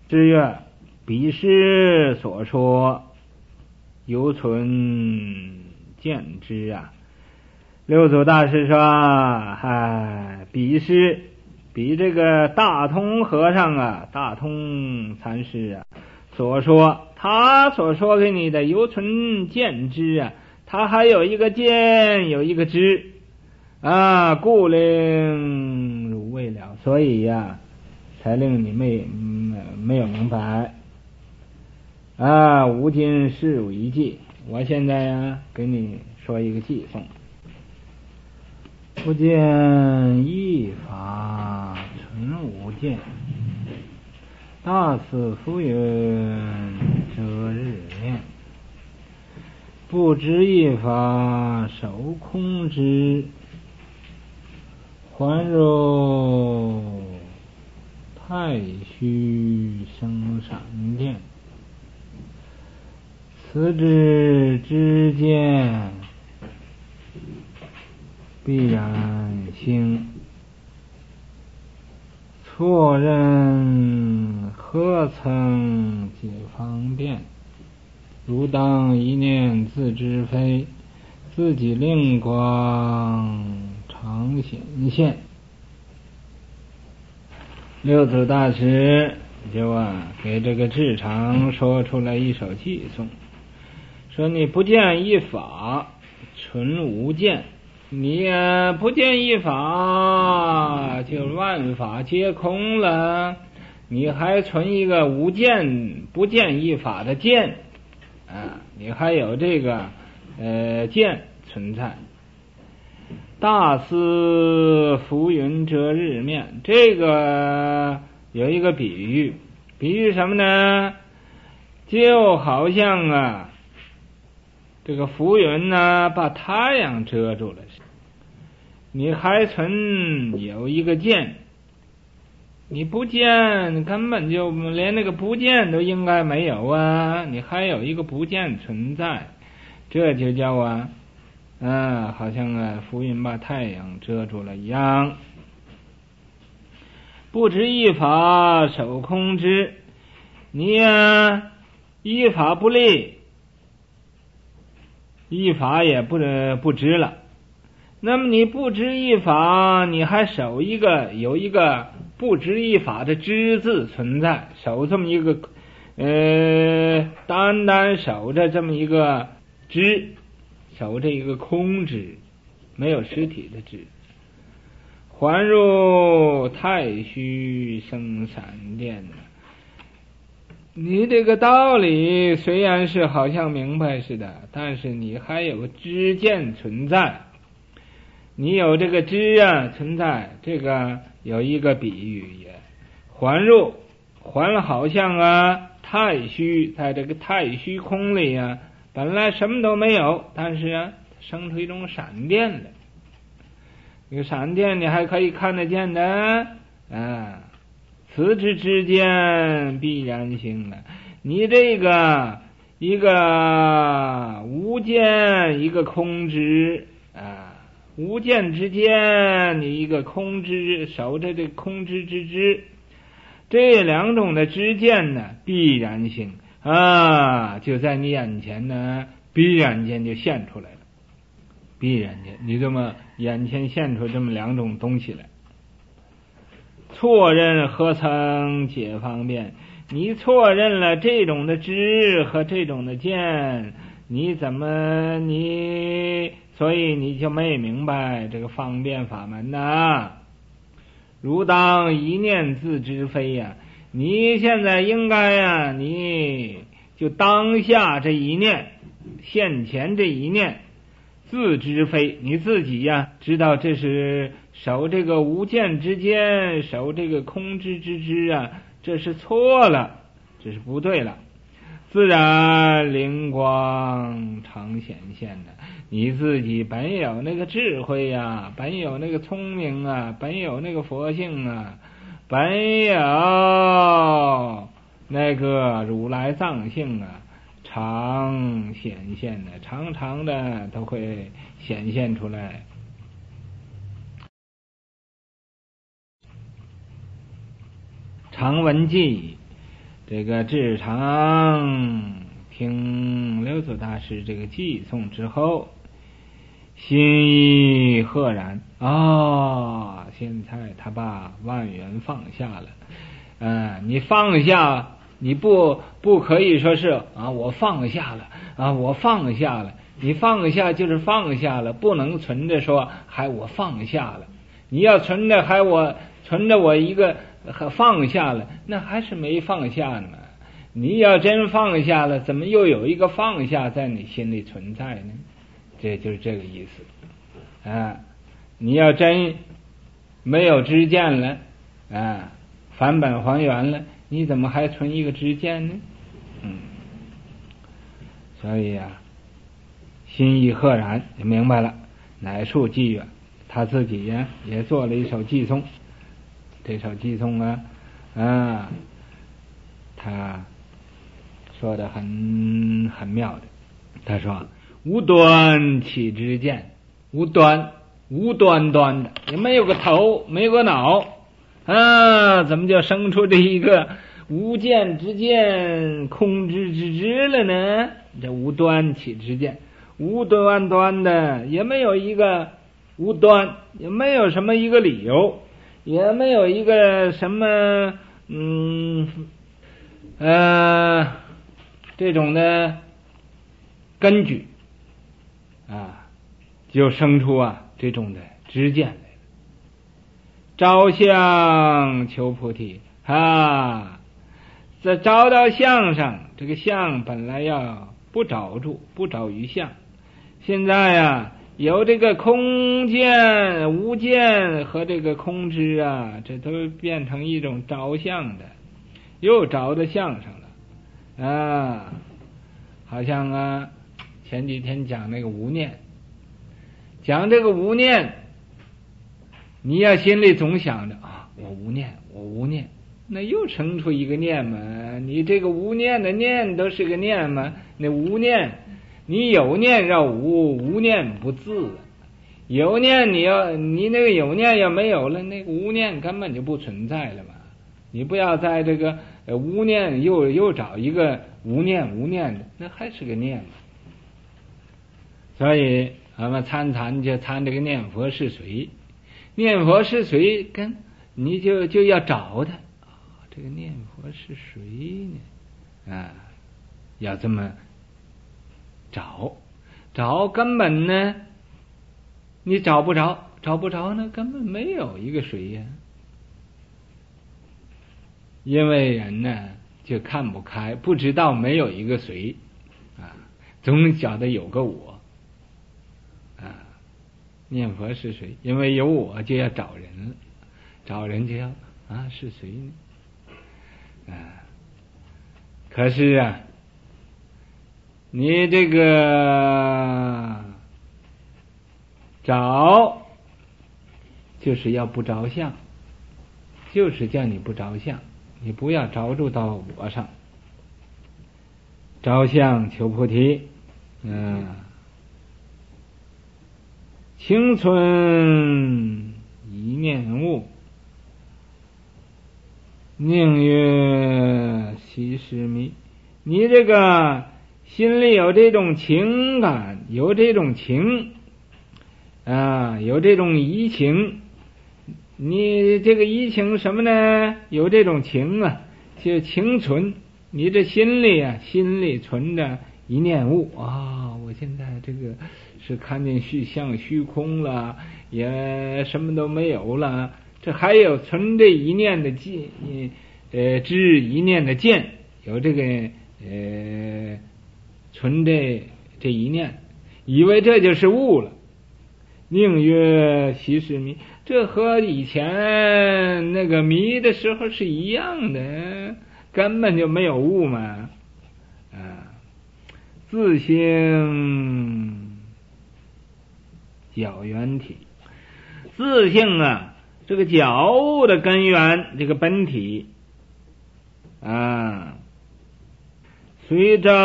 之曰：彼师所说，犹存见之啊。六祖大师说，彼师，比这个大通和尚啊，大通禅师啊所说，他所说给你的犹存见之啊，他还有一个见，有一个知啊，故令汝未了，所以呀，才令你没有明白啊。吾今示汝一计，我现在呀给你说一个计颂。不见一法存无见，大似浮云遮日面。不知一法守空之，还若太虚生闪电。此之之见，必然兴。错认何曾解方便？如当一念自知非，自己令光常显现。六祖大师就给这个智常说出了一首偈颂，说你不见一法存无见，你不见一法就万法皆空了，你还存一个无见不见一法的见啊，你还有这个见存在。大似浮云遮日面，这个有一个比喻，比喻什么呢？就好像这个浮云呢把太阳遮住了，你还存有一个见，你不见根本就连那个不见都应该没有啊，你还有一个不见存在，这就叫好像浮云把太阳遮住了一样。不知一法守空之，你依法不立，一法也不知了。那么你不知一法，你还守有一个不知一法的知字存在，守这么一个单单守着这么一个知，守着一个空知，没有实体的知。还若太虚生闪电，你这个道理虽然是好像明白似的，但是你还有个知见存在，你有这个知存在，这个有一个比喻也，还若还好像太虚，在这个太虚空里本来什么都没有，但是生出一种闪电来，这个闪电你还可以看得见的此之间必然兴了。你这个一个无见，一个空知无见之间，你一个空知，守着这空知之知，这两种的知见呢，必然性就在你眼前呢，必然间就现出来了。必然间，你这么眼前现出这么两种东西来，错认何曾解方便？你错认了这种的知和这种的见，所以你就没明白这个方便法门如当一念自知非你现在应该你就当下这一念，现前这一念自知非，你自己知道这是守这个无见之间，守这个空知之知这是错了，这是不对了，自然灵光常显现的。你自己本有那个智慧本有那个聪明本有那个佛性本有那个如来藏性常显现的，常常的都会显现出来。常闻记这个智常听六祖大师这个偈颂之后，心意赫然啊！现在他把万缘放下了。你放下，你不可以说是我放下了我放下了。你放下就是放下了，不能存着说还我放下了。你要存着我一个放下了，那还是没放下呢。你要真放下了，怎么又有一个放下在你心里存在呢？这就是这个意思你要真没有知见了返本还原了，你怎么还存一个知见呢？所以心意赫然就明白了，乃述偈愿。他自己也做了一首偈颂，这首偈颂他说的很妙的。他说无端起知见，无端的，也没有个头，没有个脑怎么就生出这一个无见之见，空知之知了呢？这无端起知见，无端的，也没有一个无端，也没有什么一个理由，也没有一个什么这种的根据就生出这种的知见来了。着相求菩提在着到相上，这个相本来要不着住，不着于相，现在有这个空见、无见和这个空知这都变成一种着相的，又着到相上了好像前几天讲那个无念，讲这个无念，你要心里总想着我无念，那又生出一个念嘛？你这个无念的念都是个念嘛？那无念，你有念要无念不自。有念你那个有念要没有了，那个无念根本就不存在了嘛。你不要在这个无念又找一个无念的，那还是个念嘛。所以我们参就参这个念佛是谁，念佛是谁，跟你就要找他这个念佛是谁呢？要这么找根本呢，你找不着呢，根本没有一个谁呀。因为人呢就看不开，不知道没有一个谁总觉得有个我念佛是谁？因为有我就要找人了，找人就要是谁呢？可是你这个找就是要不着相，就是叫你不着相，你不要着住到我上。着相求菩提清存一念悟，宁曰息事迷。你这个心里有这种情感，有这种情有这种疑情，你这个疑情什么呢？有这种情就情存，你这心里存着一念悟我现在这个是看见虚空了，也什么都没有了，这还有存这一念的知一念的见，有这个存这一念，以为这就是悟了。宁曰息事迷，这和以前那个迷的时候是一样的，根本就没有悟嘛。自性觉缘体，自性这个觉悟的根源，这个本体随着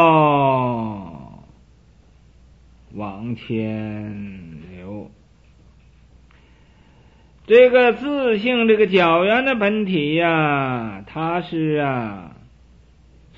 往前流。这个自性这个觉缘的本体它是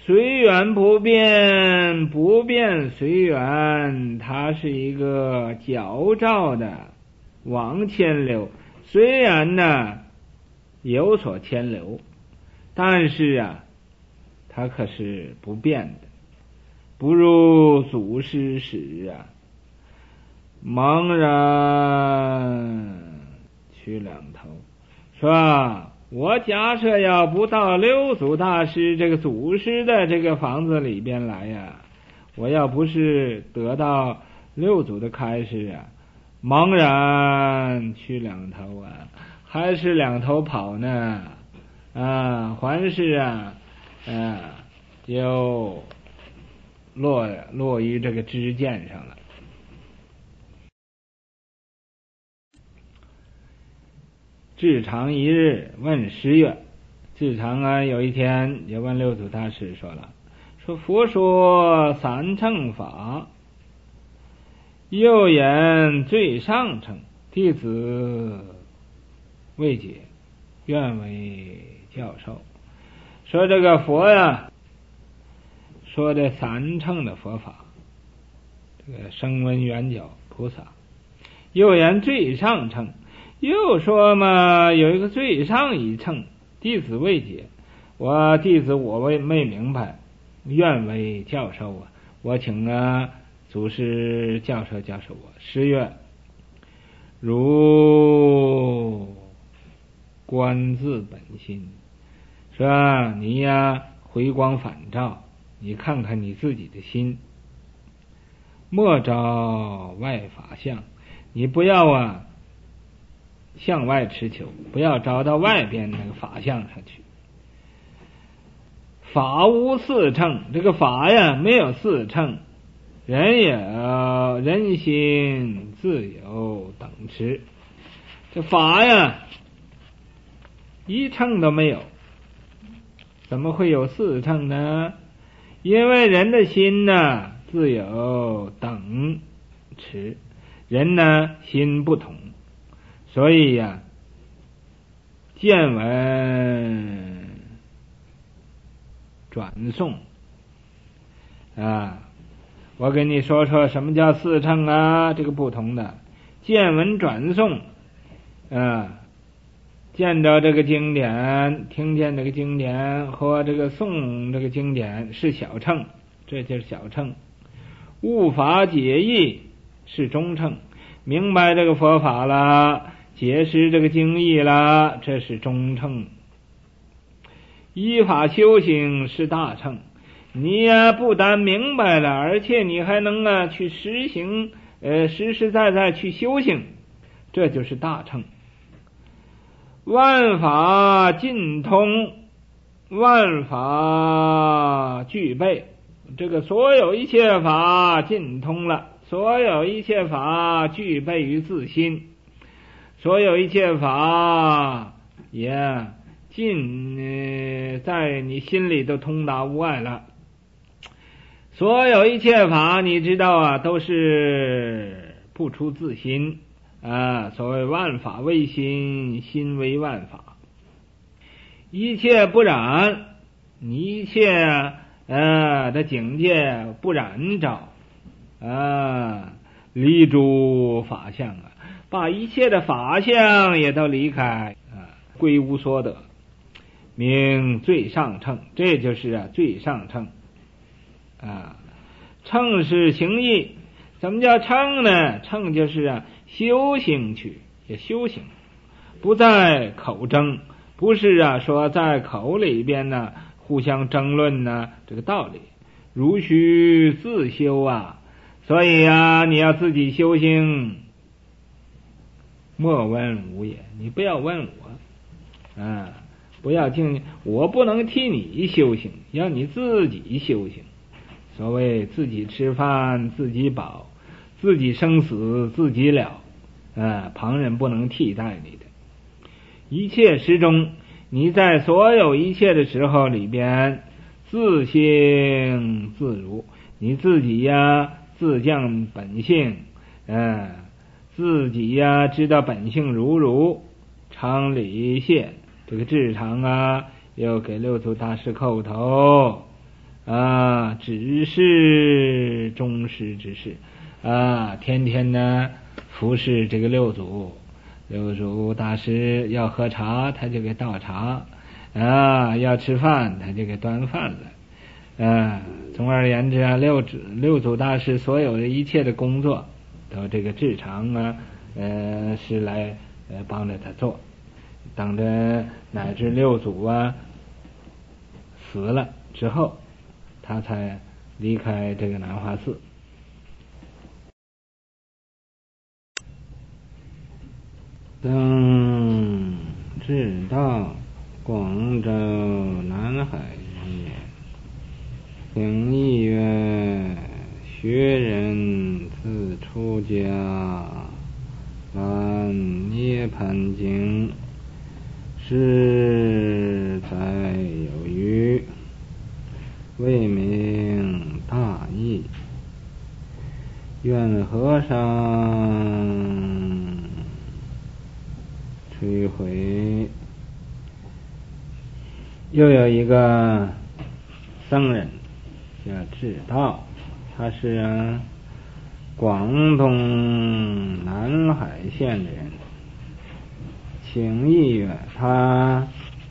随缘不变，不变随缘，它是一个矫照的往前流。虽然呢有所牵流，但是啊它可是不变的。不如祖师时啊，茫然取两头，是吧？我假设要不到六祖大师这个祖师的这个房子里边来呀，我要不是得到六祖的开示啊，茫然去两头啊，还是两头跑呢啊，还是就落于这个支箭上了。至常一日问十月，至常有一天也问六祖大师说了，说佛说三乘法，又言最上乘，弟子未解，愿为教授。说这个佛呀，说这三乘的佛法，这个声闻缘觉菩萨，又言最上乘，又说嘛有一个最上一乘，弟子未解，弟子没明白，愿为教授啊，我请祖师教授我。10月，如观自本心，是吧？你回光返照，你看看你自己的心，莫着外法相，你不要向外持求，不要找到外边那个法相上去。法无四乘，这个法呀没有四乘，人心自有等持，这法呀一乘都没有，怎么会有四乘呢？因为人的心自有等持，人心不同，所以见闻转诵我跟你说说什么叫四乘这个不同的见闻转诵见到这个经典，听见这个经典和这个诵这个经典是小乘，这就是小乘。悟法解义是中乘，明白这个佛法了，解释这个经义了，这是中乘。依法修行是大乘，你不但明白了，而且你还能去实行实实在在去修行，这就是大乘。万法尽通，万法具备，这个所有一切法尽通了，所有一切法具备于自心，所有一切法也在你心里都通达无碍了。所有一切法你知道都是不出自心所谓万法为心，心为万法，一切不染，你一切的境界不染着离诸法相把一切的法相也都离开归无所得，名最上乘，这就是最上乘乘是行义。怎么叫乘呢？乘就是修行去，也修行，不在口争，不是说在口里边互相争论这个道理，如须自修所以你要自己修行，莫问无也，你不要问我不要我不能替你修行，要你自己修行。所谓自己吃饭自己饱，自己生死自己了旁人不能替代你的。一切时中，你在所有一切的时候里边自性自如，你自己自降本性自己知道本性如常理谢。这个智常又给六祖大师叩头只是宗师之事天天呢服侍这个六祖大师要喝茶他就给倒茶要吃饭他就给端饭了总而言之六祖大师所有的一切的工作都这个智常是来帮着他做，等着乃至六祖死了之后他才离开这个南华寺。登至道广州南海人也，请意曰：学人自出家，览涅盘经，事在有余，未明大义，愿和尚摧毁。又有一个僧人叫智道，他是广东南海县的人，请意曰，他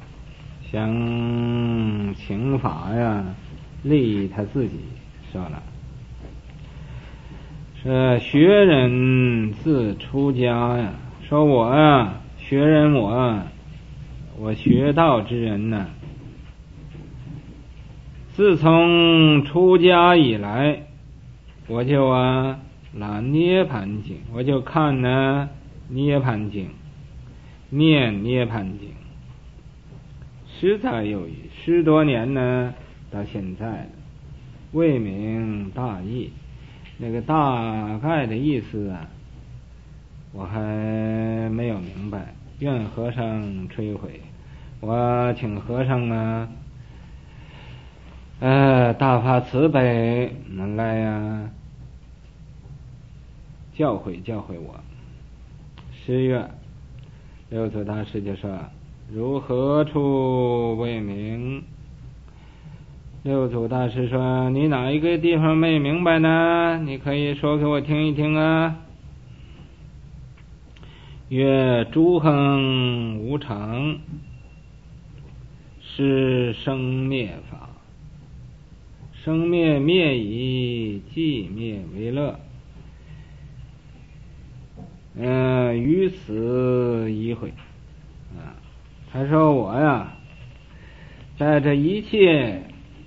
想请法利益他自己，说了是学人自出家说我学人我学道之人自从出家以来，我就览涅盘经，我就看涅盘经，念涅盘经，实在有余，10多年到现在了，未明大义，那个大概的意思我还没有明白，愿和尚摧毁。我请和尚大发慈悲能来教诲我。10月六祖大师就说：如何处未明？六祖大师说：你哪一个地方没明白呢？你可以说给我听一听曰：诸行无常，是生灭法，生灭灭已，寂灭为乐，于此一会他说我在这一切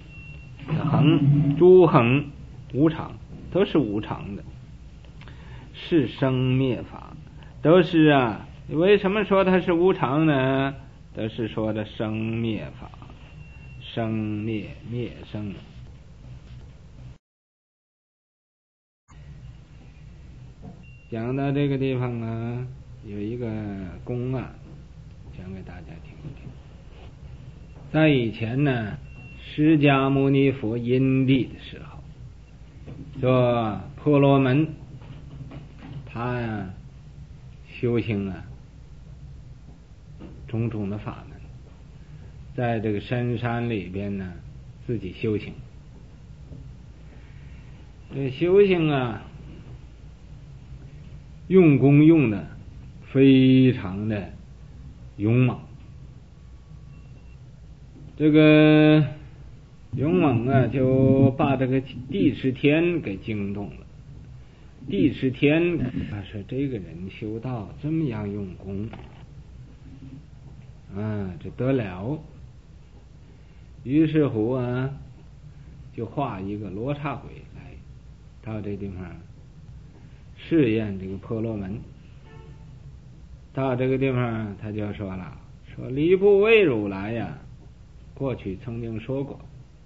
诸行无常，都是无常的，是生灭法，都是为什么说它是无常呢？都是说的生灭法，生灭灭生。讲到这个地方有一个公案讲给大家听一听。在以前释迦牟尼佛因地的时候，说婆罗门他修行种种的法门，在这个深山里边自己修行。这修行用功用的非常的勇猛，这个勇猛就把这个帝释天给惊动了。帝释天他说这个人修道这么样用功这得了。于是乎就画一个罗刹鬼来到这地方试验这个婆罗门。到这个地方他就说了，说礼部为如来过去曾经说过，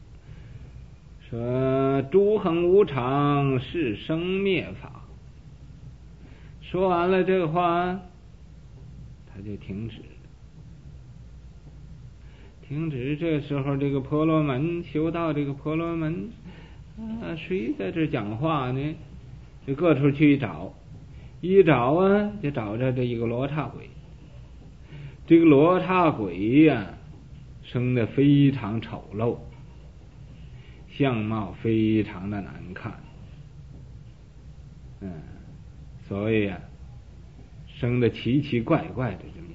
说诸行无常，是生灭法。说完了这个话他就停止。这时候这个婆罗门修道，这个婆罗门谁在这讲话呢？就各处去找，一找就找着这一个罗刹鬼。这个罗刹鬼生得非常丑陋， 相貌非常的难看。所谓生得奇奇怪怪的这么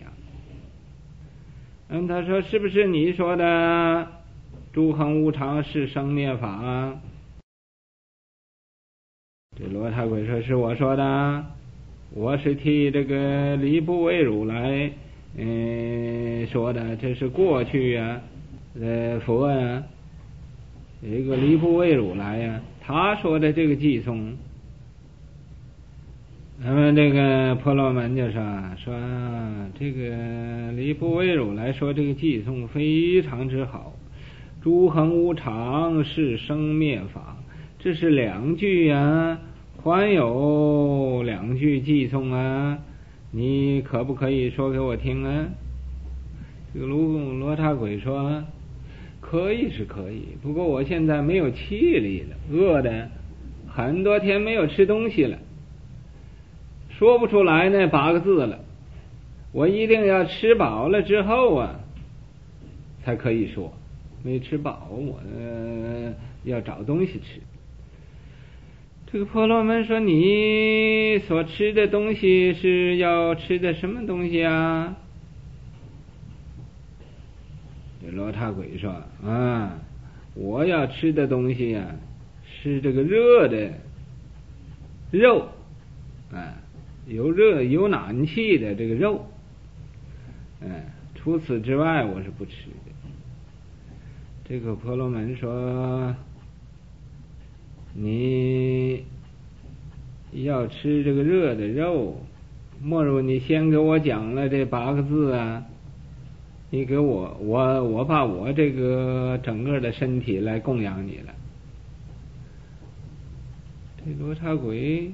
样。他说是不是你说的诸恒无常是生灭法？这罗刹鬼说是我说的，我是替这个离不为如来说的，这是过去佛这个离不为如来他说的这个偈颂。那么这个婆罗门就说这个离不为如来说这个偈颂非常之好，诸恒无常是生灭法，这是2句还有2句偈颂你可不可以说给我听这个罗刹鬼说可以是可以，不过我现在没有气力了，饿的很多天没有吃东西了，说不出来那8个字了，我一定要吃饱了之后才可以说，没吃饱我要找东西吃。这个婆罗门说你所吃的东西是要吃的什么东西啊？这罗刹鬼说我要吃的东西是这个热的肉有热有暖气的这个肉除此之外我是不吃的。这个婆罗门说你要吃这个热的肉，莫如你先给我讲了这8个字你给我把我这个整个的身体来供养你了。这罗刹鬼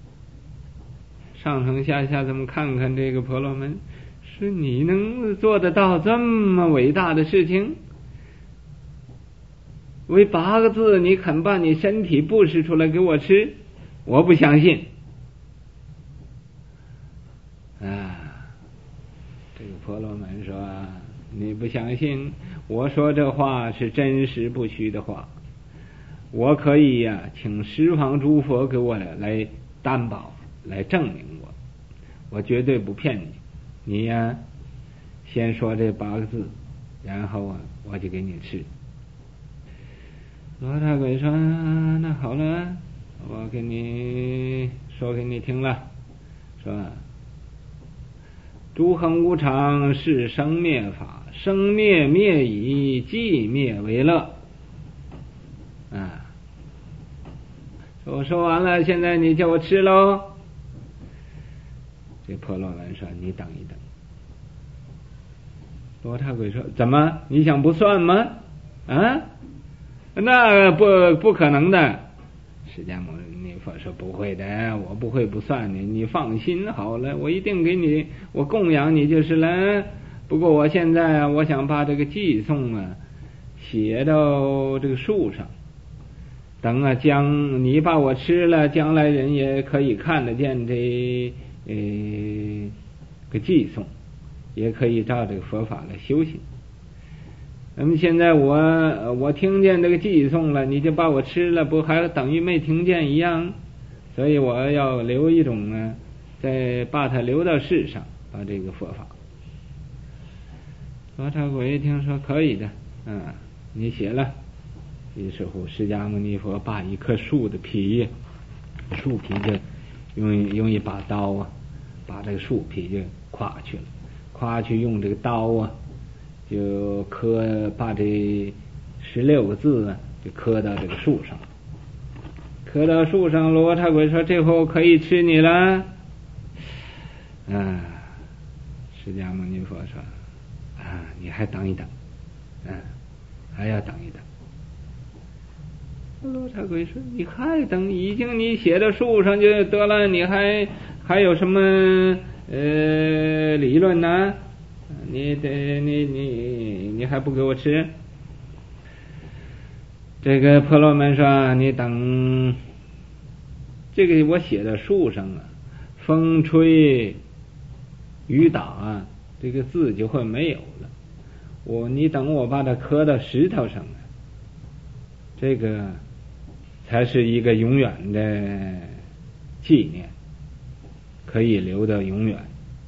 上上下下这么看看这个婆罗门，是你能做得到这么伟大的事情？为8个字你肯把你身体布施出来给我吃？我不相信这个婆罗门说你不相信，我说这话是真实不虚的话，我可以请十方诸佛给我来担保来证明我绝对不骗你。你先说这8个字，然后我就给你吃。罗刹鬼说那好了，我给你说给你听了，说诸恒无常是生灭法，生灭灭已，寂灭为乐我说完了，现在你叫我吃喽。这婆罗门说你等一等。罗刹鬼说怎么你想不算吗？那不可能的。释迦牟尼佛说不会的，我不会不算你，你放心好了，我一定给你，我供养你就是了。不过我现在我想把这个偈颂写到这个树上，等将你把我吃了，将来人也可以看得见这个偈颂，也可以照这个佛法来修行。那么现在我听见这个偈颂了，你就把我吃了，不还等于没听见一样？所以我要留一种再把它留到世上，把这个佛法。罗刹鬼一听说可以的，你写了。于是乎释迦牟尼佛把一棵树的皮，树皮就用一把刀把这个树皮就跨去了，跨去用这个刀就把这16个字就刻到这个树上，刻到树上。罗刹鬼说这后可以吃你了。释迦牟尼佛说你还等一等，还要等一等。罗刹鬼说你还等，已经你写到树上就得了，你还有什么理论呢？你还不给我吃？这个婆罗门说你等，这个我写在树上风吹雨打这个字就会没有了，你等我把它刻到石头上这个才是一个永远的纪念，可以留到永远。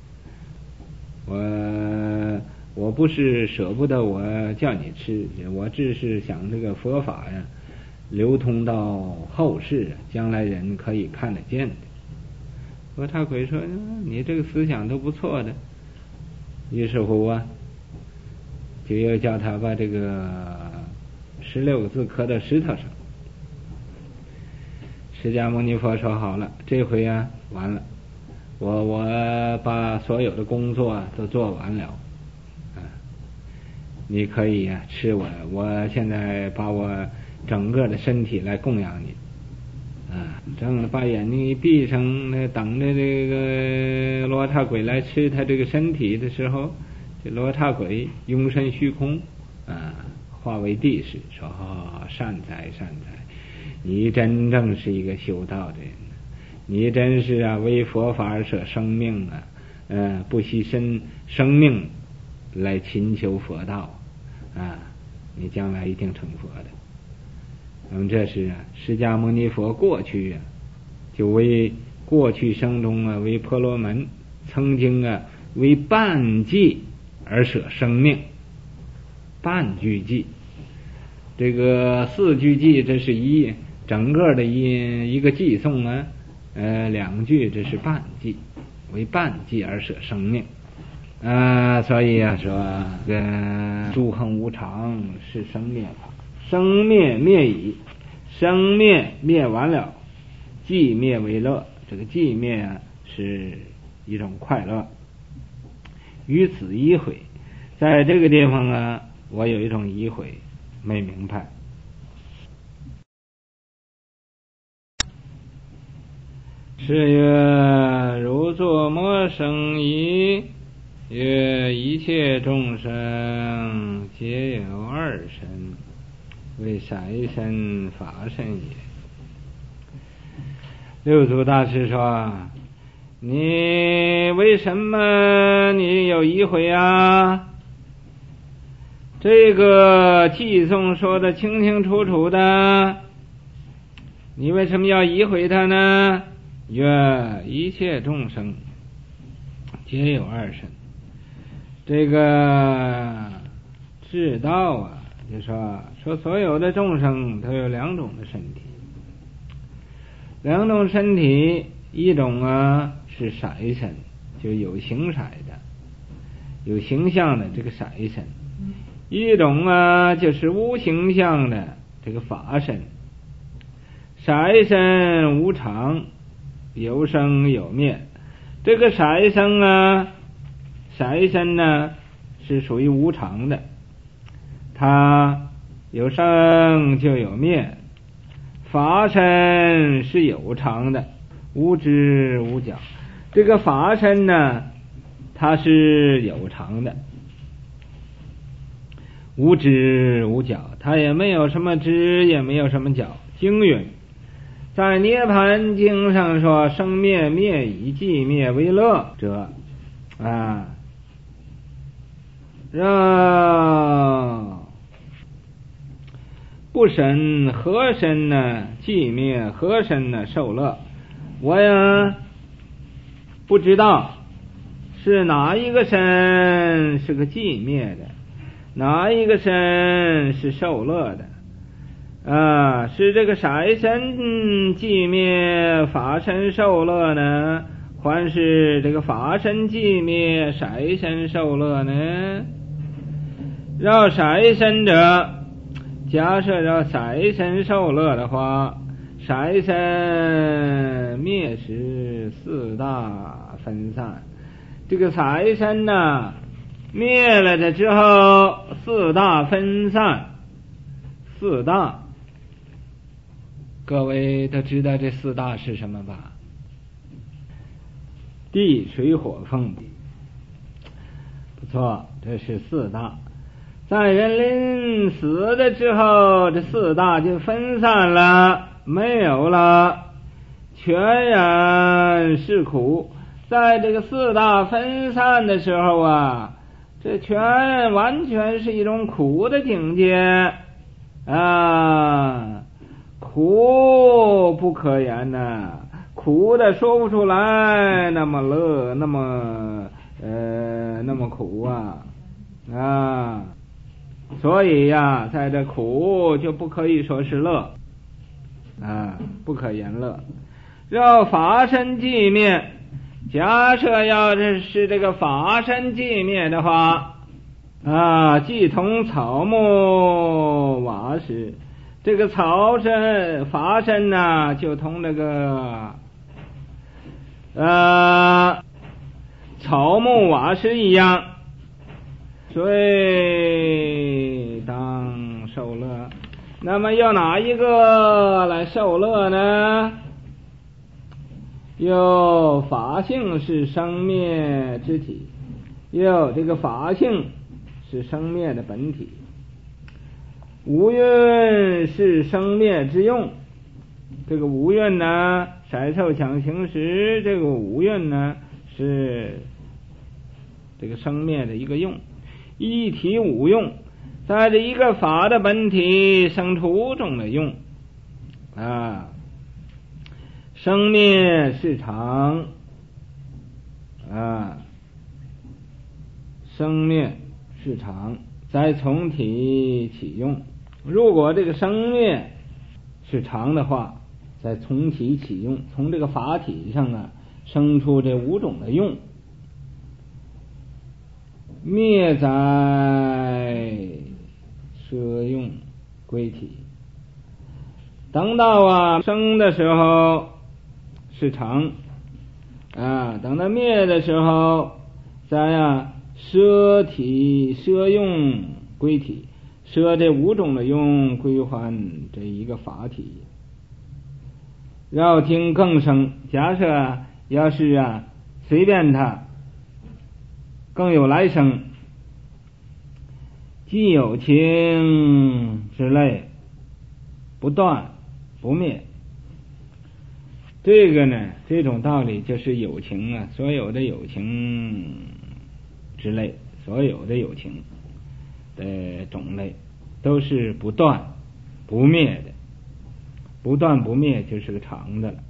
我不是舍不得我叫你吃，我只是想这个佛法呀流通到后世，将来人可以看得见的。罗刹鬼说你这个思想都不错的，于是乎啊就又叫他把这个16个字刻到石头上。释迦牟尼佛说好了，这回啊完了，我把所有的工作都做完了你可以吃我现在把我整个的身体来供养你正把眼睛一闭上，等着这个罗刹鬼来吃他这个身体的时候，这罗刹鬼拥身虚空化为地势，说善哉善哉，你真正是一个修道的人，你真是为佛法而舍生命不牺牲生命来勤求佛道你将来一定成佛的。那么这是释迦牟尼佛过去就为过去生中为婆罗门曾经为半计而舍生命，半句计，这个4句计这是整个的一个计颂2句这是半计，为半计而舍生命所以说诸恒无常是生灭法，生灭灭已，生灭灭完了，寂灭为乐，这个寂灭是一种快乐。于此一会，在这个地方我有一种疑会没明白。是曰如作魔生疑，曰一切众生皆有2身，为色身法身也。六祖大师说，你为什么你有疑悔这个偈颂说的清清楚楚的，你为什么要疑悔他呢？曰一切众生皆有2身。这个知道就说所有的众生都有2种的身体，2种身体，一种是色身，就有形色的有形象的这个色身，一种就是无形象的这个法身。色身无常，有生有灭，这个色身呢是属于无常的，它有生就有灭。法身是有常的，无知无觉，这个法身呢它是有常的，无知无觉，它也没有什么知也没有什么觉。经云在涅盘经上说，生灭灭已，寂灭为乐者让不审何身寂灭何身受乐。我不知道是哪一个身是个寂灭的，哪一个身是受乐的是这个色身寂灭法身受乐呢，还是这个法身寂灭色身受乐呢？绕色身者，假设要色身受乐的话，色身灭时4大分散，这个色身灭了的之后4大分散。4大各位都知道这4大是什么吧？地水火风，不错，这是4大。在人临死的之后，这4大就分散了，没有了，全然是苦。在这个4大分散的时候这完全是一种苦的境界苦不可言呐，苦的说不出来，那么乐，那么苦所以呀，在这苦就不可以说是乐不可言乐。若法身寂灭，假设要是这个法身寂灭的话即同草木瓦石，这个法身就同这个草木瓦石一样，谁当受乐？那么要哪一个来受乐呢？有法性是生灭之体，有这个法性是生灭的本体，五蕴是生灭之用。这个五蕴呢，色受想行识，这个五蕴呢是这个生灭的一个用，一体五用，在这一个法的本体生出五种的用生灭是常生灭是常，再从体起用。如果这个生灭是常的话，再从体起用，从这个法体上生出这五种的用。灭在摄用归体，等到生的时候是常等到灭的时候再摄体摄用归体，摄这五种的用归还这一个法体。绕听更生，假设要是随便它更有来生，既有情之类，不断不灭。这个呢，这种道理就是有情所有的有情之类，所有的有情的种类都是不断不灭的，不断不灭就是个常的了。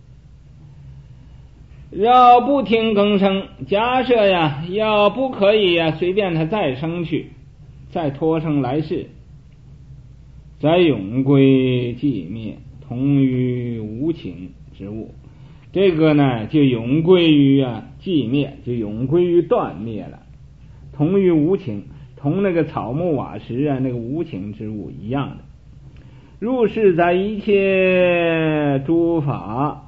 要不听更生，假设要不可以随便它再生去，再托生来世，再永归寂灭，同于无情之物。这个呢就永归于寂灭，就永归于断灭了，同于无情，同那个草木瓦石那个无情之物一样的。入世在一切诸法，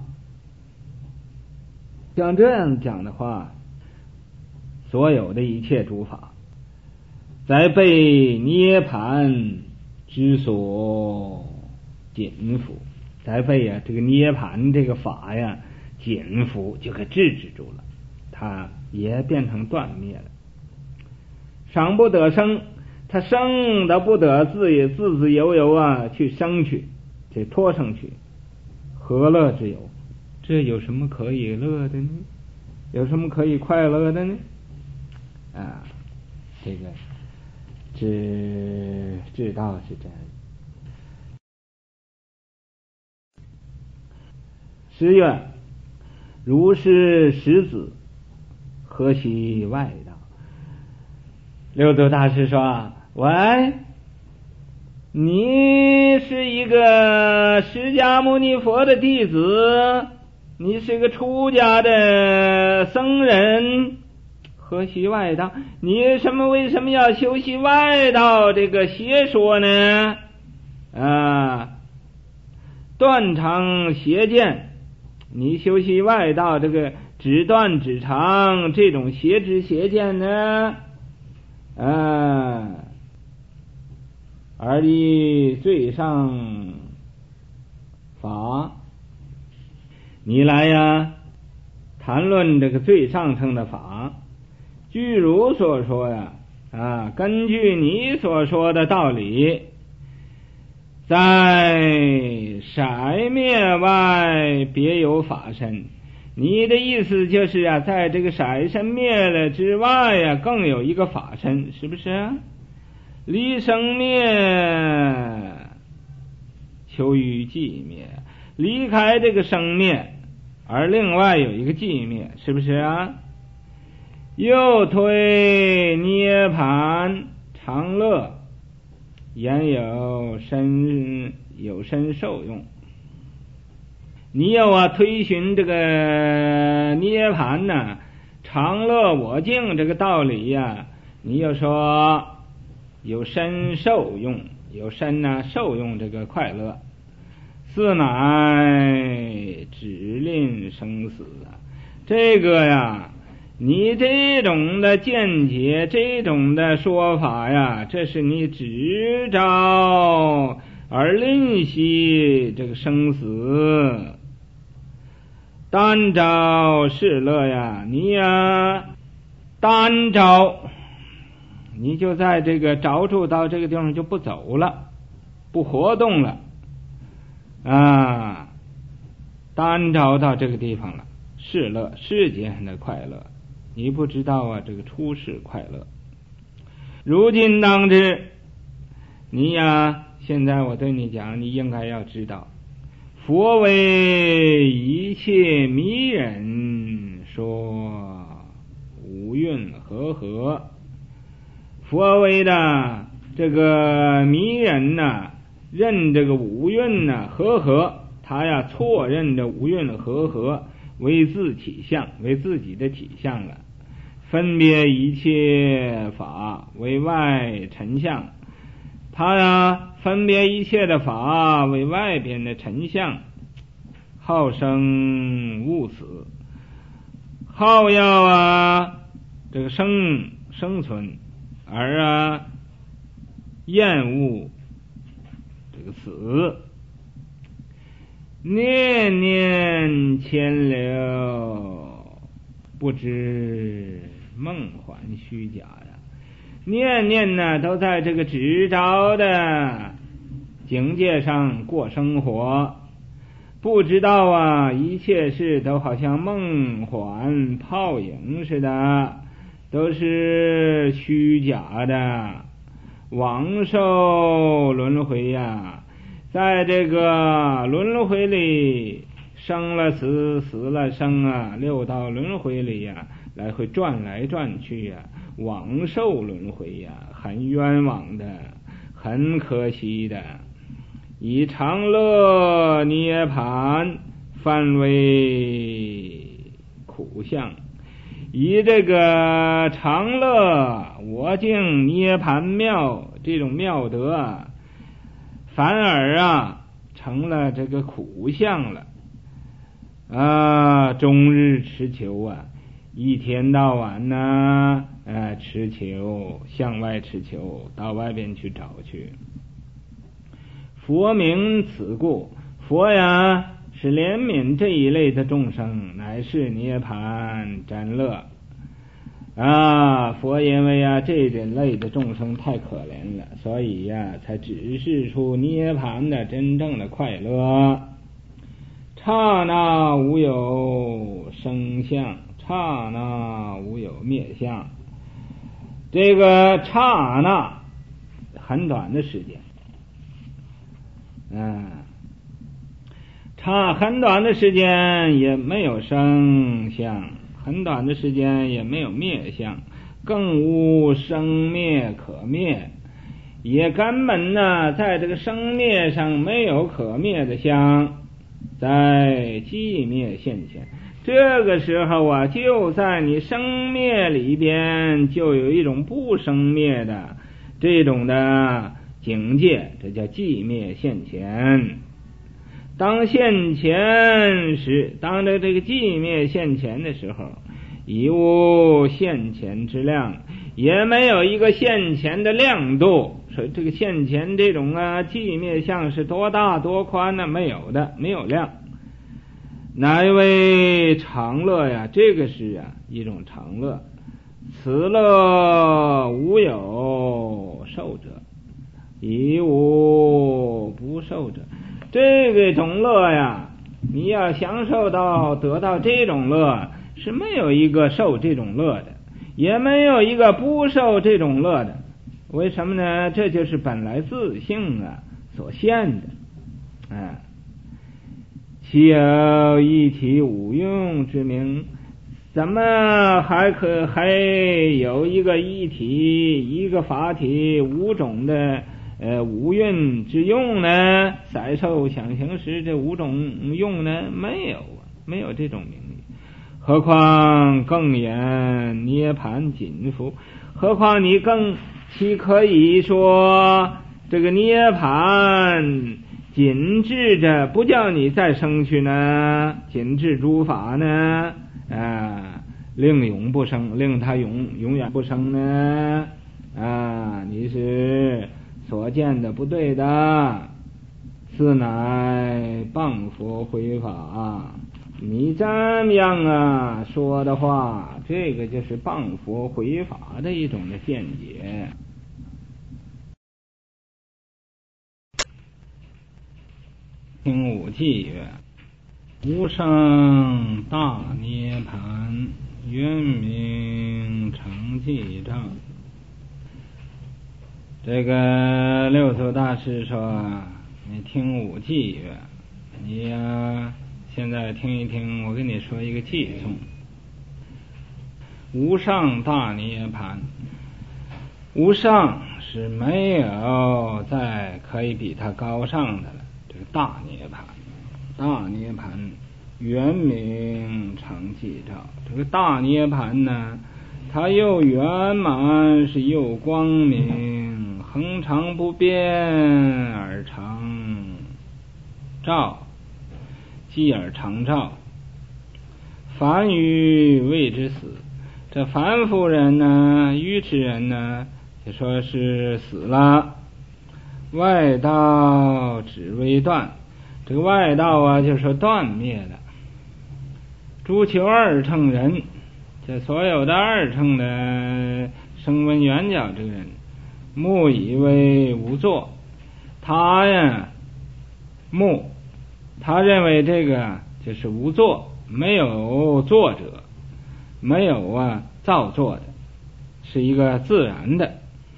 像这样讲的话，所有的一切诸法在被涅盘之所紧缚，在被这个涅盘这个法紧缚，就给制止住了，它也变成断灭了。尚不得生，它生的不得自由去生去，去托生去，何乐之有？这有什么可以乐的呢？有什么可以快乐的呢？这个知道是这样。诗曰：如是识子，何其外道。六祖大师说，喂，你是一个释迦牟尼佛的弟子，你是个出家的僧人，何其外道？你为什么要修习外道这个邪说呢？断常邪见，你修习外道这个只断只常这种邪知邪见呢？而以最上法，你来谈论这个最上乘的法，据如所说根据你所说的道理，在色灭外别有法身。你的意思就是在这个色身灭了之外更有一个法身，是不是？离生灭求于寂灭，离开这个生灭，而另外有一个寂灭，是不是啊？又推涅盘常乐，言有身受用。你要推寻这个涅盘呢，常乐我净这个道理呀，你又说有身受用，有身呢受用这个快乐，四乃指令生死啊。这个呀，你这种的见解，这种的说法呀，这是你只招而吝惜这个生死，单招是乐呀，你呀单招，你就在这个着住到这个地方就不走了，不活动了啊，单着到这个地方了，是乐，世间的快乐，你不知道啊，这个出世快乐。如今当知，你呀，现在我对你讲，你应该要知道，佛为一切迷人说无蕴和合。佛为的这个迷人呐，认这个五蕴呐和合，他呀错认这五蕴和合为自体相，为自己的体相了，分别一切法为外尘相，他呀分别一切的法为外边的尘相，好生勿死，好要这个生存，而厌恶这个死，念念牵流，不知梦幻虚假呀。念念呢都在这个执着的境界上过生活，不知道一切事都好像梦幻泡影似的，都是虚假的，枉受轮回呀，在这个轮回里生了死，死了生六道轮回里来回转来转去枉受轮回很冤枉的，很可惜的。以常乐涅盘范为苦相，以这个常乐我净涅盘妙这种妙德反而成了这个苦相了终日持求一天到晚持求，向外持求，到外边去找去。佛名此故，佛呀是怜悯这一类的众生，乃是涅盘沾乐佛因为这一类的众生太可怜了，所以才指示出涅盘的真正的快乐。刹那无有生相，刹那无有灭相。这个刹那很短的时间很短的时间也没有生相，很短的时间也没有灭相，更无生灭可灭，也根本在这个生灭上没有可灭的相，在寂灭现前。这个时候就在你生灭里边就有一种不生灭的这种的境界，这叫寂灭现前。当现前时，当这个寂灭现前的时候，已无现前之量，也没有一个现前的亮度。所以这个现前这种寂灭相是多大多宽没有的，没有量。乃为常乐呀，这个是一种常乐。此乐无有受者，亦无不受者。这个种乐你要享受到得到这种乐，是没有一个受这种乐的，也没有一个不受这种乐的。为什么呢？这就是本来自性所现的。 其有一体五用之名，怎么还有一个一体一个法体五种的五蕴之用呢？色受想行识这五种用呢？没有这种名义。何况更言涅盘紧缚，何况你岂可以说这个涅盘紧制着不叫你再生去呢？紧制诸法呢？令永不生，令他永远不生呢？你是所见的不对的，此乃谤佛毁法。你这样说的话，这个就是谤佛毁法的一种的见解。听五偈曰：无上大涅盘，圆明成寂照。这个六祖大师说，你听五偈曰，你现在听一听，我跟你说一个偈颂。无上大涅盘，无上是没有再可以比它高尚的了。这个大涅盘，大涅盘圆明成寂照。这个大涅盘呢，它又圆满是又光明，恒常不变而常照，寂而常照。凡愚谓之死，这凡夫人呢，愚痴人呢，就说是死了。外道只为断，这个外道就说断灭了。诸求二乘人，这所有的二乘的声闻缘觉这个人，目以为无作，他认为这个就是无作，没有作者，没有造作的，是一个自然的。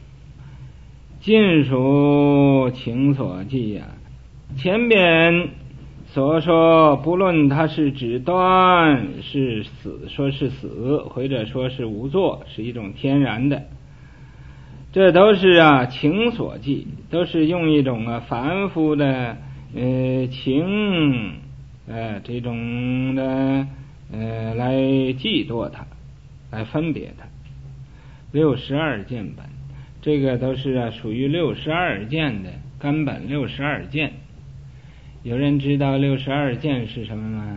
尽属情所记前边所说，不论它是指断是死，说是死，或者说是无作，是一种天然的，这都是情所记，都是用一种凡夫的情这种的来记作它，来分别它。62见本，这个都是属于62见的根本62见。有人知道62见是什么吗？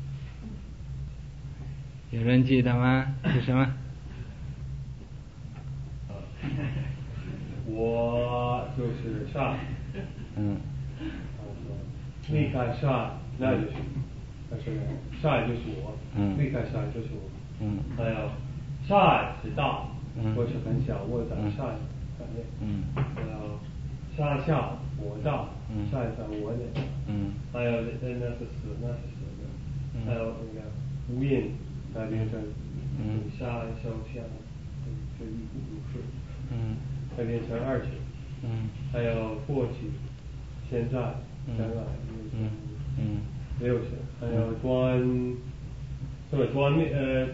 有人记得吗？是什么？ 我就是善，离开善那就是，但是善就是我，离开善就是我，还有善是大，我是很小，我在善上面，还有善下我大，善在我内，还有那是死，那是死的，还有那个无印那变成下小下这一股水，再变成二体，还有过去、现在、将来，六层，还有专灭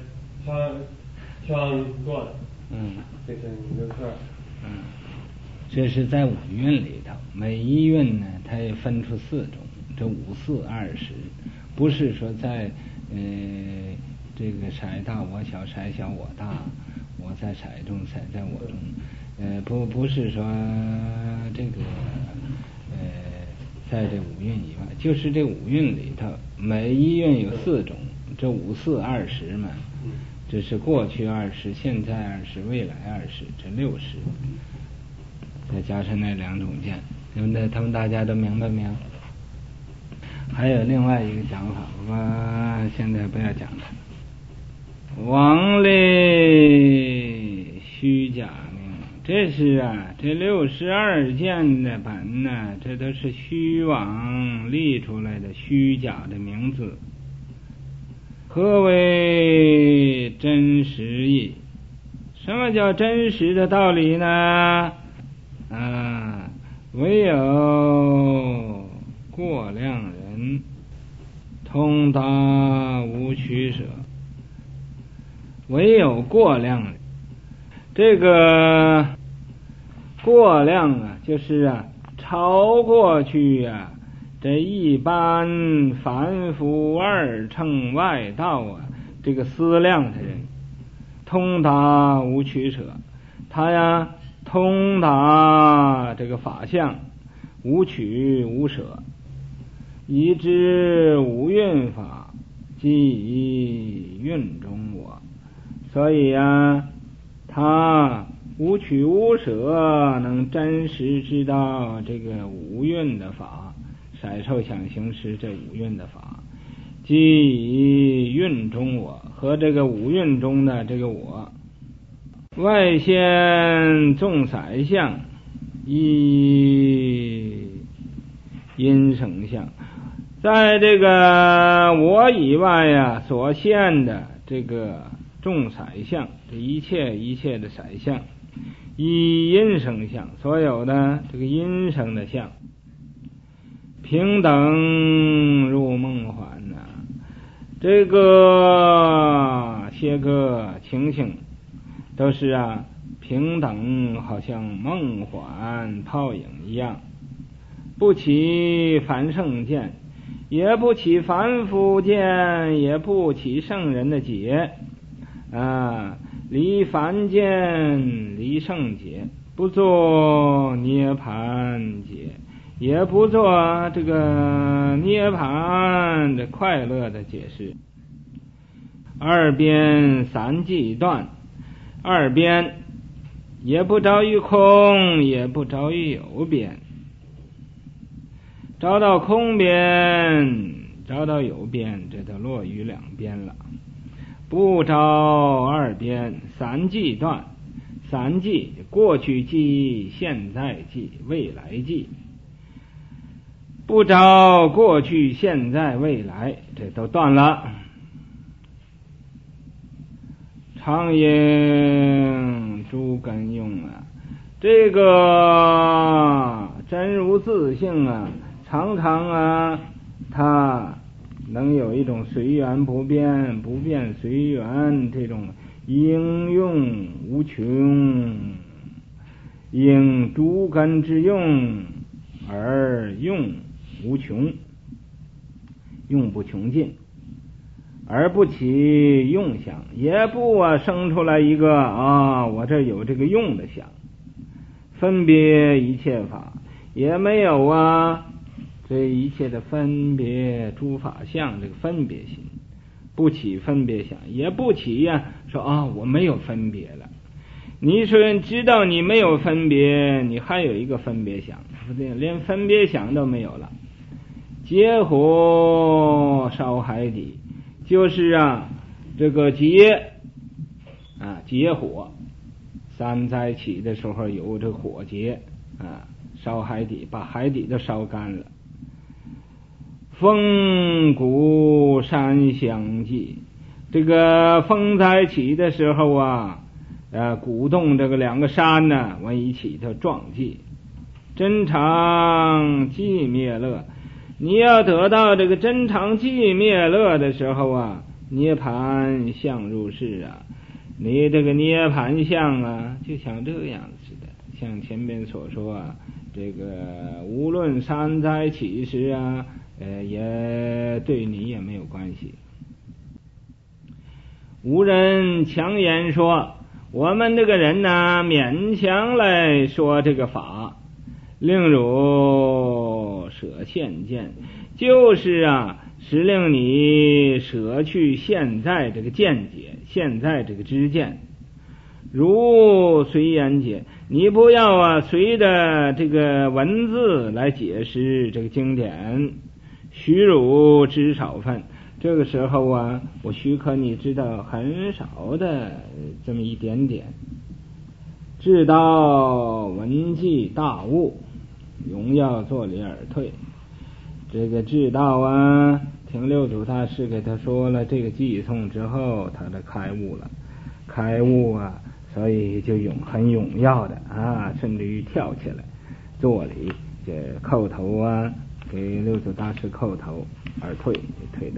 长短，变成62。 这是在五蕴里头，每一蕴呢，它也分出4种，这5、4、20，不是说在这个色大我小，色小我大，我在色中，色在我中，不是说这个在这五蕴以外，就是这五蕴里头，每一蕴有4种，这5、4、20嘛，这是过去20，现在20，未来20，这60。再加上那2种见，他们大家都明白没有？还有另外一个讲法，我现在不要讲了。王类虚假名，这是这62见的本呢，这都是虚妄立出来的虚假的名字。何为真实义？什么叫真实的道理呢？唯有过量人，通达无取舍。唯有过量人，这个过量啊，就是啊超过去啊这一般凡夫二乘外道啊这个思量的人，通达无取舍，他呀通达这个法相，无取无舍，以知无蕴法，即蕴中我。所以呀，他无取无舍，能真实知道这个无蕴的法，色受想行识这五蕴的法，即蕴中我，和这个五蕴中的这个我，外现众色相，一因生相，在这个我以外呀所现的这个众色相，这一切的色相，以因生相，所有的这个因生的相，平等入梦幻呐，这个些个情形都是啊平等，好像梦幻泡影一样，不起凡圣见，也不起凡夫见，也不起圣人的解啊，离凡见，离圣解，不做涅盘解，也不做这个涅盘的快乐的解释。二边三际断，二边也不着于空，也不着于有边，着到空边，着到有边，这都落于两边了。不着二边，三际断，三际过去际、现在际、未来际，不着过去、现在、未来，这都断了。常应诸根用啊，这个真如自性啊，常常啊，它能有一种随缘不变，不变随缘，这种应用无穷，应诸根之用而用无穷，用不穷尽，而不起用想，也不生出来一个我这有这个用的想，分别一切法，也没有这一切的分别诸法相，这个分别心，不起分别想，也不起说我没有分别了。你说知道你没有分别，你还有一个分别想，连分别想都没有了。结火烧海底，就是这个结火，三灾起的时候有这火结烧海底，把海底都烧干了。风鼓山相继，这个风灾起的时候鼓动这个两个山呢往一起头撞击。真常寂灭乐，你要得到这个真常寂灭乐的时候涅盘相入世你这个涅盘相就像这样似的，像前边所说这个无论三灾起时也对你也没有关系。无人强言说，我们这个人勉强来说这个法，令汝舍现见，就是使令你舍去现在这个见解，现在这个知见，如随言解，你不要随着这个文字来解释这个经典，许汝知少分。这个时候我许可你知道很少的这么一点点，知道闻记大悟，永要坐立而退。这个知道听六祖大师给他说了这个寄送之后，他的开悟了，开悟所以就很踊跃的甚至于跳起来，坐立这叩头给六祖大师叩头而退到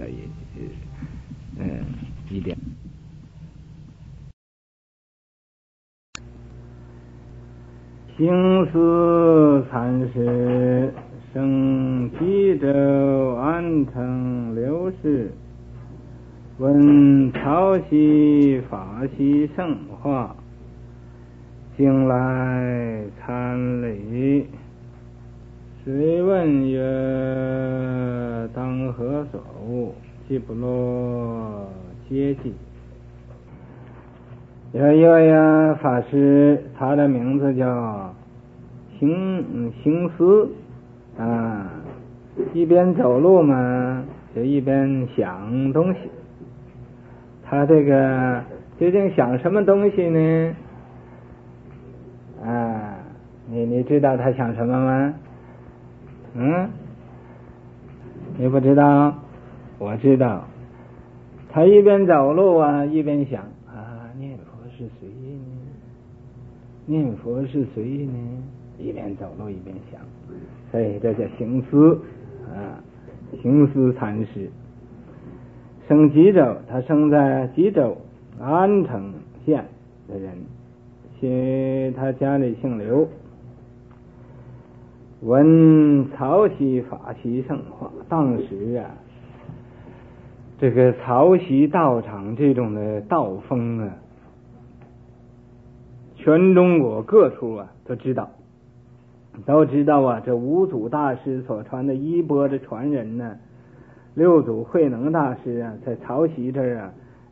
一边。行思禅师生济州安城刘氏，闻曹溪法喜盛化，经来参礼，遂问曰：当何所务？既不落阶级。有一位法师，他的名字叫行思啊，一边走路嘛，就一边想东西。他这个究竟想什么东西呢？啊，你知道他想什么吗？你不知道？我知道。他一边走路啊，一边想啊，念佛是谁呢？念佛是谁呢？一边走路一边想，所以这叫行思啊。行思禅师生济州，他生在济州安城县的人，他家里姓刘。闻曹溪法喜盛化，当时啊，这个曹溪道场这种的道风啊，全中国各处啊都知道啊，这五祖大师所传的衣钵的传人呢，六祖慧能大师啊，在曹溪这儿啊，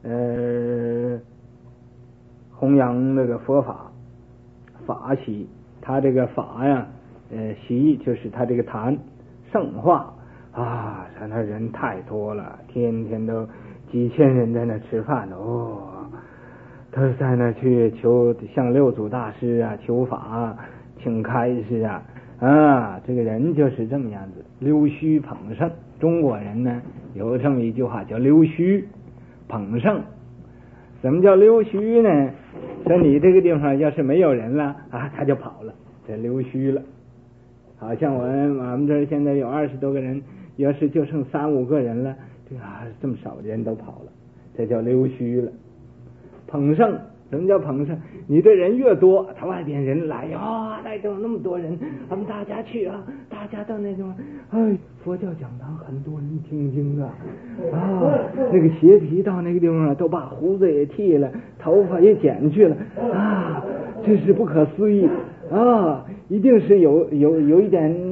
弘扬那个佛法喜，他这个法呀，习就是他这个坛圣化啊，他那人太多了，天天都几千人在那吃饭他在那去向六祖大师啊求法请开示啊，这个人就是这么样子，溜须捧圣。中国人呢有这么一句话叫溜须捧圣。什么叫溜须呢？说你这个地方要是没有人了啊，他就跑了，这溜须了。好像我们这儿现在有20多个人，要是就剩3、5个人了，这么少人都跑了，这叫溜须了。捧圣，什么叫捧圣？你的人越多，他外边人来来都有那么多人，咱们大家去啊，大家到那地方，佛教讲堂很多人听经那个邪皮到那个地方都把胡子也剃了，头发也剪去了这是不可思议一定是有一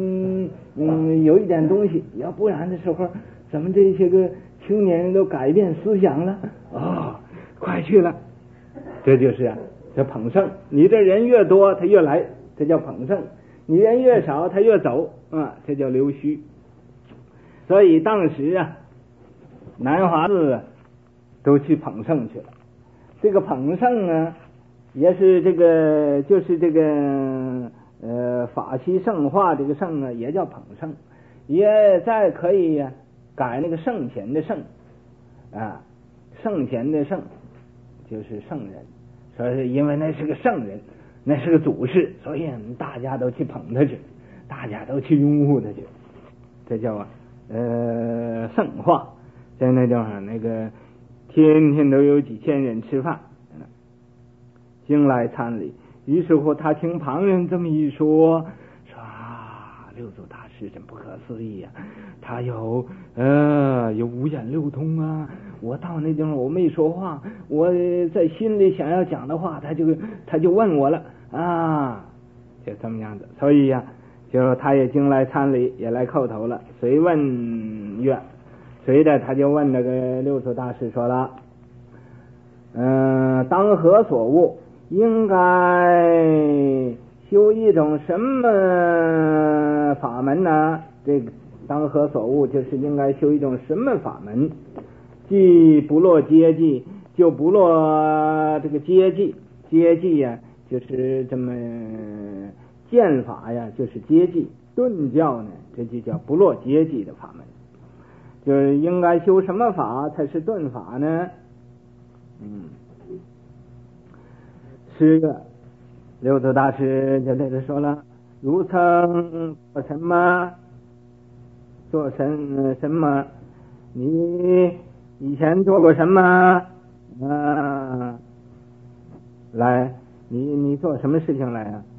点东西，要不然的时候，咱们这些个青年人都改变思想了快去了。这就是这捧圣，你这人越多他越来，这叫捧圣；你人越少他越走这叫溜须。所以当时南华寺都去捧圣去了。这个捧圣也是就是这个法喜盛化，这个圣也叫捧圣，也再可以改那个圣贤的圣圣贤的圣就是圣人，所以因为那是个圣人，那是个祖师，所以大家都去捧他去，大家都去拥护他去，这叫圣化。在那地方那个天天都有几千人吃饭，经来参礼。于是乎他听旁人这么一说六祖大师真不可思议他有五眼六通我到那地方我没说话，我在心里想要讲的话他就问我了就这么样子。所以就他也经来参礼，也来叩头了。随问曰，随着他就问那个六祖大师说了当何所务？应该修一种什么法门呢？这个当何所务就是应该修一种什么法门，既不落阶级，就不落这个阶级。阶级就是这么剑法就是阶级。顿教呢，这就叫不落阶级的法门。就是应该修什么法才是顿法呢？10个，六祖大师就对他说了：如曾什么做什么？你以前做过什么？来，你做什么事情来啊？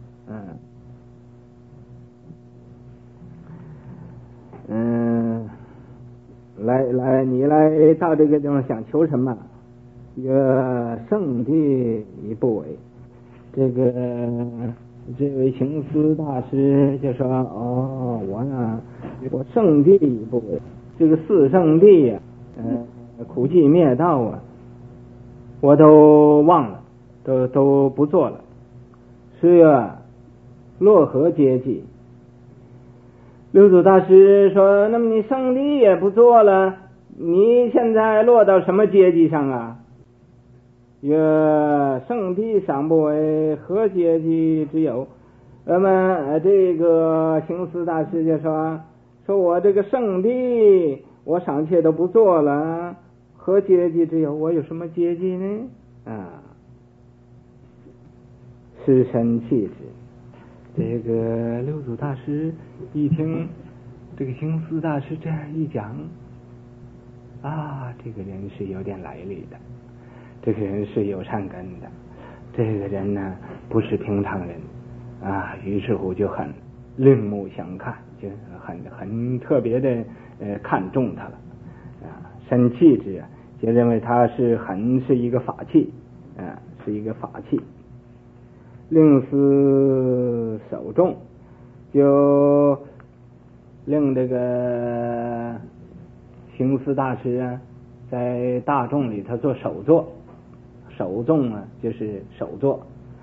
来，你来到这个地方想求什么？一个圣地已不为。这位行思大师就说：我圣地已不为，这个四圣地呀，苦寂灭道啊，我都忘了，都不做了。是啊，落何阶级？六祖大师说：那么你圣地也不做了，你现在落到什么阶级上啊？圣地尚不为，何阶级之有？那么这个行思大师就说我这个圣地我尚且都不做了，何阶级之有？我有什么阶级呢？失身气质。这个六祖大师一听这个行思大师这样一讲，这个人是有点来历的，这个人是有善根的，这个人呢不是平常人于是乎就很另目相看，就很特别的看重他了身气质就认为他是一个法器是一个法器。令思首众，就令这个行思大师在大众里头做首座。首众就是首座，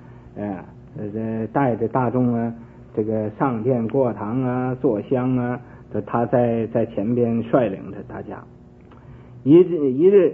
带着大众这个上殿过堂坐香他在前边率领着大家。一日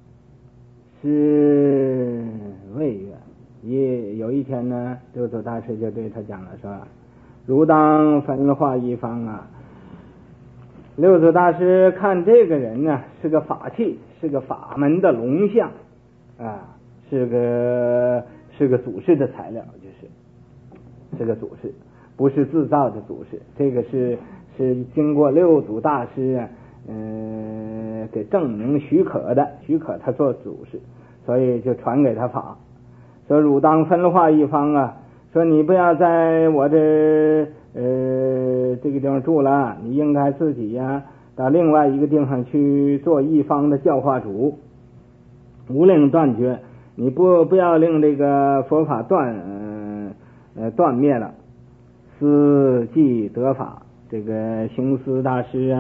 是未月，有一天呢，六祖大师就对他讲了，说如当分化一方六祖大师看这个人呢是个法器，是个法门的龙象是个祖师的材料，是个祖师，不是自造的祖师，这个是经过六祖大师给证明许可他做祖师，所以就传给他法，说汝当分化一方说你不要在我这个地方住了，你应该自己到另外一个地方去做一方的教化主，无令断绝，你不要令这个佛法断灭了。思即得法，这个行思大师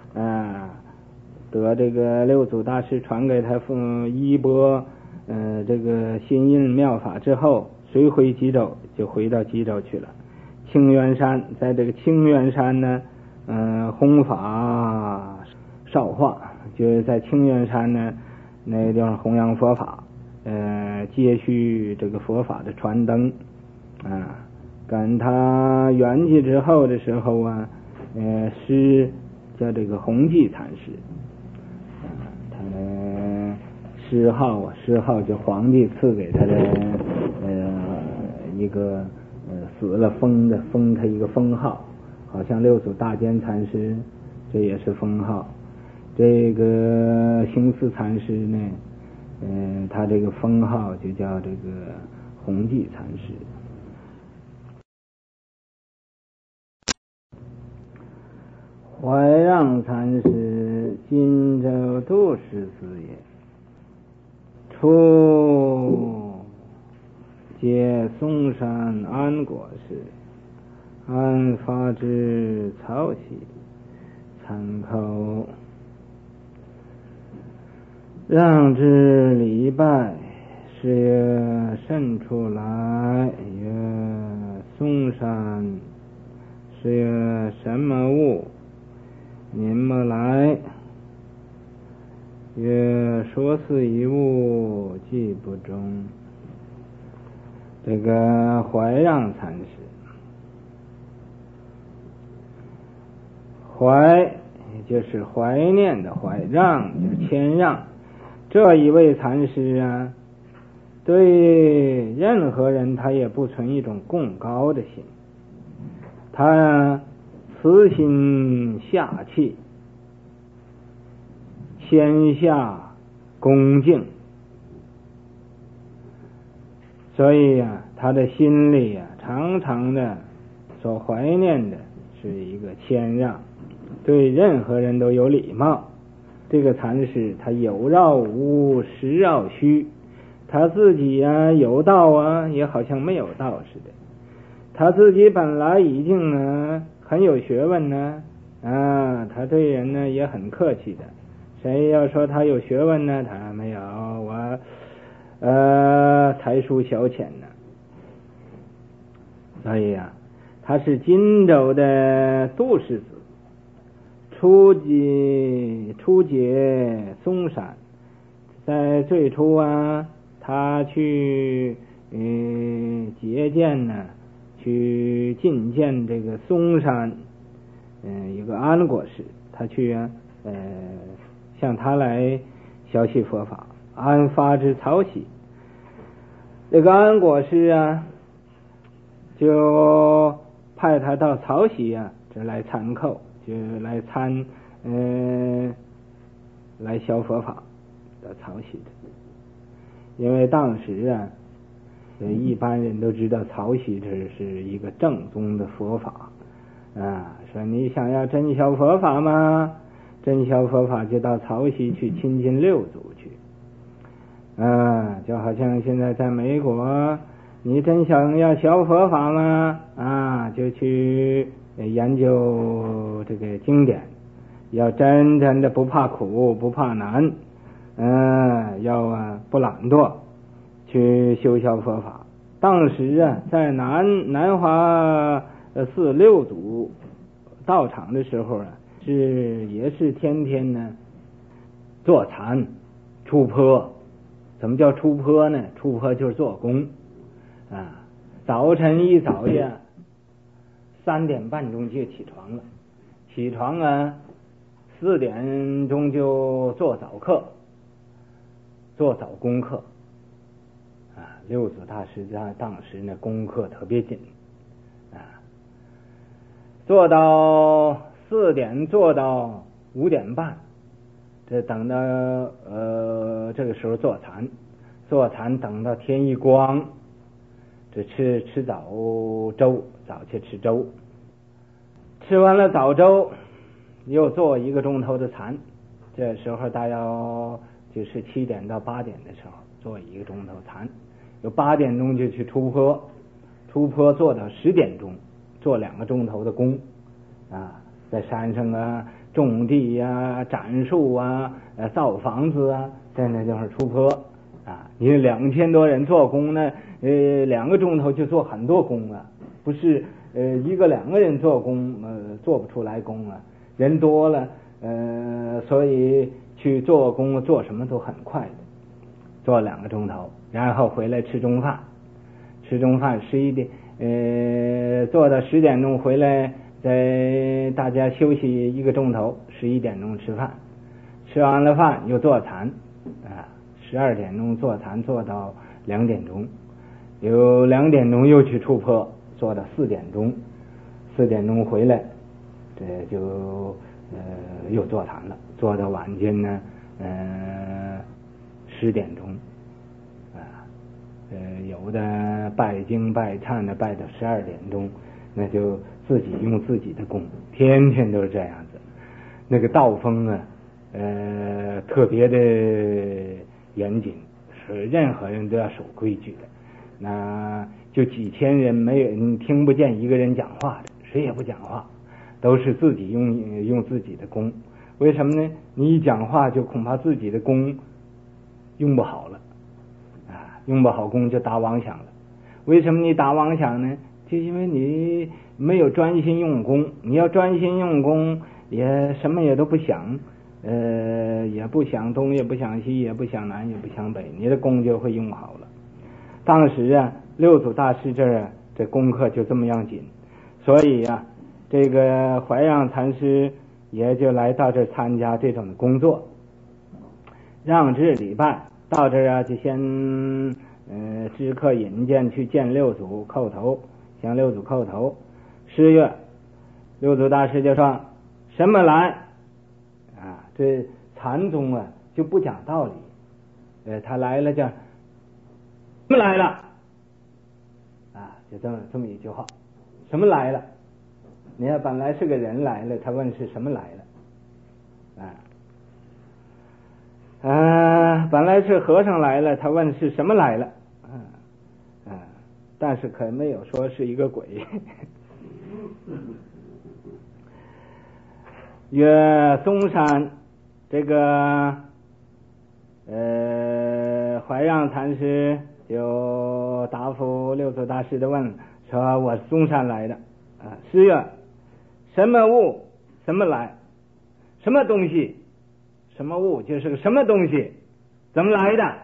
得这个六祖大师传给他衣钵这个心印妙法之后，随回吉州，就回到吉州去了。清源山，在这个清源山呢弘法少化，就是在清源山呢那个地方弘扬佛法，接续这个佛法的传灯赶他圆寂之后的时候师叫这个弘济禅师他的谥号就皇帝赐给他的一个死了封他一个封号，好像六祖大坚禅师这也是封号。这个行思禅师呢他这个封号就叫这个弘济禅师。怀让禅师，荆州杜氏子也，初结嵩山安国事，安发之曹溪，参口让之礼拜，是曰甚出来，曰嵩山，是曰什么物？您么来？曰说似一物，既不中。这个怀让禅师，怀就是怀念的怀，让就是谦让。这一位禅师对任何人他也不存一种贡高的心，他慈心下气，谦下恭敬，所以呀，他的心里呀，常常的所怀念的是一个谦让，对任何人都有礼貌。这个禅师他有绕无，实绕虚，他自己呀有道啊，也好像没有道似的。他自己本来已经呢很有学问呢，他对人呢也很客气的。谁要说他有学问呢，他没有，我才疏小浅呢。所以啊，他是荆州的杜氏子，初解嵩山。在最初啊，他去谒见呢，去觐见这个嵩山一个安国师，他去向他来学习佛法，安发之曹喜。这个安国师啊，就派他到曹喜啊这来参叩，就来来学佛法到曹喜的。因为当时啊，一般人都知道曹喜这是一个正宗的佛法说你想要真学佛法吗？真学佛法就到曹溪去亲近六祖去，就好像现在在美国，你真想要学佛法吗？就去研究这个经典，要真的不怕苦不怕难，要不懒惰去修学佛法。当时啊，在南华寺六祖道场的时候啊，也是天天呢坐禅出坡。怎么叫出坡呢？出坡就是做工早晨一早呀3点半钟就起床了，起床4点钟就做早课，做早功课六祖大师在当时呢功课特别紧做到4点，做到5点半，这等到这个时候坐禅等到天一光，这吃早粥，早去吃粥，吃完了早粥又做1个钟头的禅，这时候大约就是7点到8点的时候做1个钟头禅，有8点钟就去出坡做到10点钟，做2个钟头的功在山上种地斩树造房子在那地方出坡因为2000多人做工呢2个钟头就做很多工不是1个2个人做工做不出来工人多了所以去做工做什么都很快的，做2个钟头，然后回来吃中饭11点做到10点钟回来，在大家休息1个钟头，11点钟吃饭，吃完了饭又做禅12点钟做禅做到2点钟，有2点钟又去出坡做到4点钟，4点钟回来，这就又做禅了，做到晚间呢10点钟有的拜经拜忏的拜到12点钟，那就自己用自己的功，天天都是这样子。那个道风特别的严谨，是任何人都要守规矩的。那就几千人你听不见一个人讲话的，谁也不讲话，都是自己用自己的功。为什么呢？你一讲话就恐怕自己的功用不好了用不好功就打妄想了。为什么你打妄想呢？就因为你没有专心用功。你要专心用功，也什么也都不想，也不想东，也不想西，也不想南，也不想北，你的功就会用好了。当时六祖大师这功课就这么样紧，所以这个怀让禅师也就来到这参加这种工作。让至礼拜到这就先知客引荐去见六祖叩头，向六祖叩头。10月六祖大师就说什么来啊？这禅宗啊就不讲道理，他来了叫什么来了啊？就这么一句话，什么来了？你看本来是个人来了，他问是什么来了本来是和尚来了，他问是什么来了但是可没有说是一个鬼。曰嵩山这个怀让禅师就答复六祖大师的问，说我嵩山来的师曰什么物什么来，什么东西，什么物就是个什么东西，怎么来的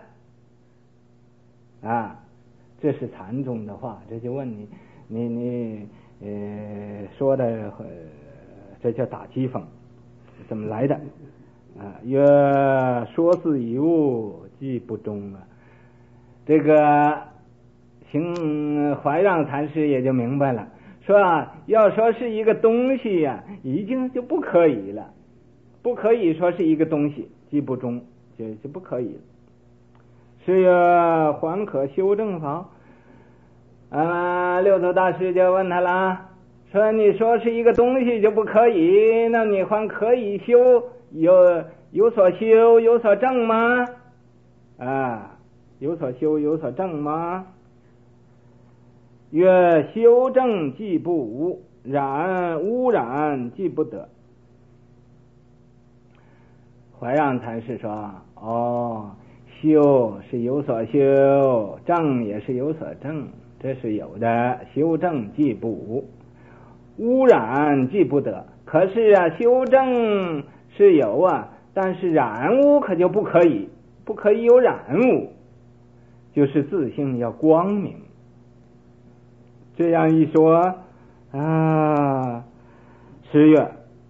这是禅宗的话，这就问你说的这叫打讥讽，怎么来的曰说是一物即不中这个怀让禅师也就明白了，说要说是一个东西呀已经就不可以了，不可以说是一个东西，即不中就不可以了。是曰还可修正否？六祖大师就问他了，说你说是一个东西就不可以，那你还可以修，有所修有所证吗？有所修有所证吗？曰修正即不无，污染即不得。怀让禅师说修是有所修，正也是有所正，这是有的，修正即不无，污染即不得。可是修正是有但是染污可就不可以，不可以有染污，就是自性要光明。这样一说师曰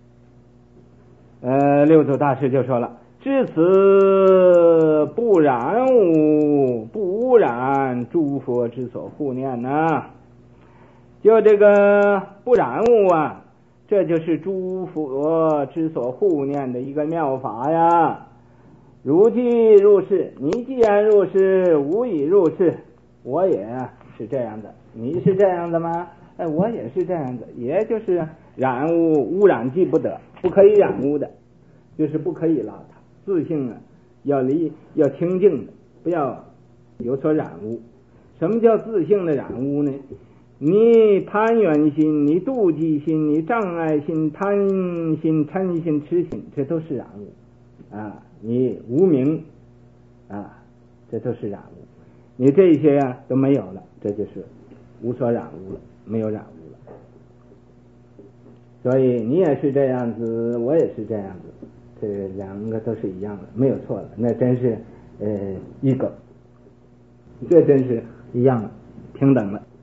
六祖大师就说了，至此不染污不污染诸佛之所护念就这个不染污这就是诸佛之所护念的一个妙法呀。如既入世，你既然入世，吾已入世，我也是这样的。你是这样的吗？我也是这样的，也就是染污，污染即不得，不可以染污的，就是不可以邋遢，自性要清净的，不要有所染污。什么叫自性的染污呢？你攀缘心，你妒忌心，你障碍心，贪心，嗔心，痴心，这都是染污你无明这都是染污。你这些都没有了，这就是无所染污了，没有染污了。所以你也是这样子，我也是这样子，这两个都是一样的，没有错了。那真是一个，这真是一样的，平等了。